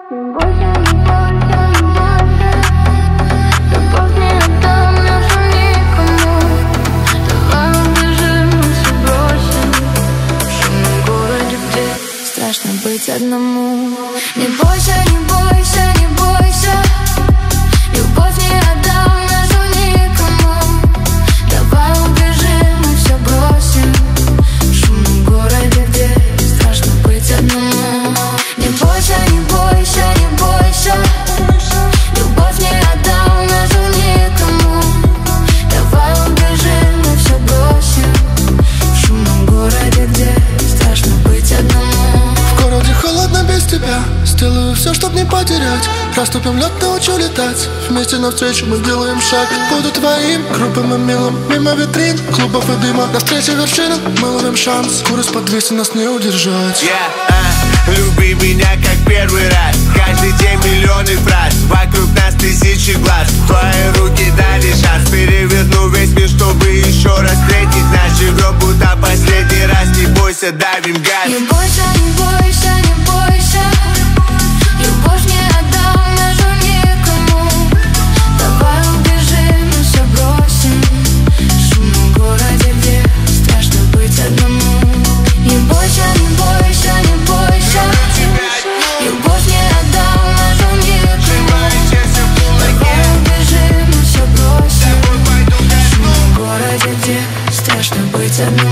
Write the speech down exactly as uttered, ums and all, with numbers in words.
Страшно быть одному. Не бойся, не бойся, не бойся. Любовь не отдам нашу никому. Давай убежим и все бросим. В шумном городе, где страшно быть одному. Не бойся, не бойся, не бойся. Любовь не отдам нашу никому. Давай убежим и все бросим. В шумном городе, где страшно быть одному. Холодно без тебя, сделаю все, чтоб не потерять. Раступим лед, научу летать. Вместе навстречу мы сделаем шаг. Буду твоим грубым и милым. Мимо витрин, клубов и дыма. Навстречу вершинам мы ловим шанс. Скорость под двести нас не удержать. yeah, uh, Люби меня как первый раз. Каждый день миллионы фраз. Вокруг нас тысячи глаз. Твои руки дали шанс. Переверну весь мир, чтобы еще раз встретить наш игрок, будто последний раз. Не бойся, давим газ. Не бойся, не бойся, не бойся. Любовь не отдам нашу никому. Давай убежим и все бросим. В шумном городе, где страшно быть одному. Не бойся, не бойся, не бойся. Любовь не отдам нашу никому. Давай убежим и все бросим. В шумном городе, где страшно быть одному.